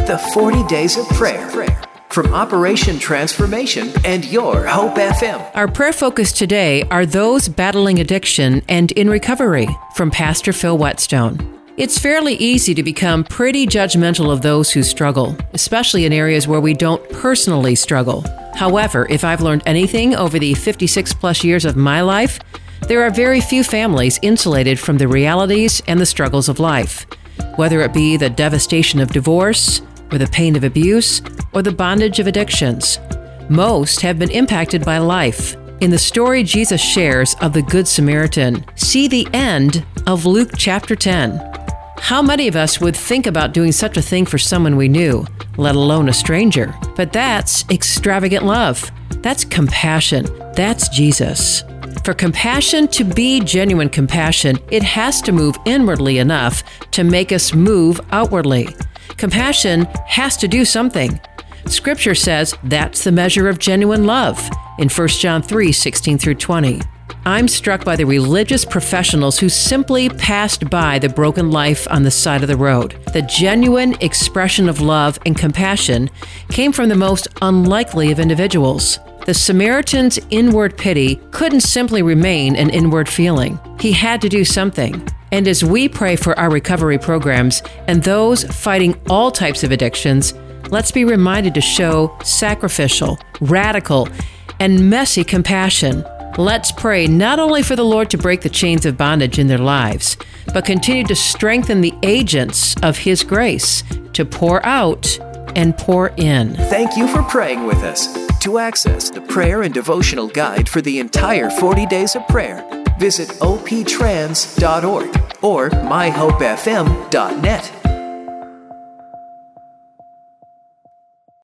the 40 Days of Prayer. From Operation Transformation and your Hope FM. Our prayer focus today are those battling addiction and in recovery, from Pastor Phil Whetstone. It's fairly easy to become pretty judgmental of those who struggle, especially in areas where we don't personally struggle. However, if I've learned anything over the 56 plus years of my life, there are very few families insulated from the realities and the struggles of life, whether it be the devastation of divorce, or the pain of abuse, or the bondage of addictions. Most have been impacted by life. In the story Jesus shares of the Good Samaritan, see the end of Luke chapter 10. How many of us would think about doing such a thing for someone we knew, let alone a stranger? But that's extravagant love. That's compassion. That's Jesus. For compassion to be genuine compassion, it has to move inwardly enough to make us move outwardly. Compassion has to do something. Scripture says that's the measure of genuine love in 1 John 3:16 through 20. I'm struck by the religious professionals who simply passed by the broken life on the side of the road. The genuine expression of love and compassion came from the most unlikely of individuals. The Samaritan's inward pity couldn't simply remain an inward feeling. He had to do something. And as we pray for our recovery programs and those fighting all types of addictions, let's be reminded to show sacrificial, radical, and messy compassion. Let's pray not only for the Lord to break the chains of bondage in their lives, but continue to strengthen the agents of His grace to pour out and pour in. Thank you for praying with us. To access the prayer and devotional guide for the entire 40 Days of Prayer, visit optrans.org or myhopefm.net.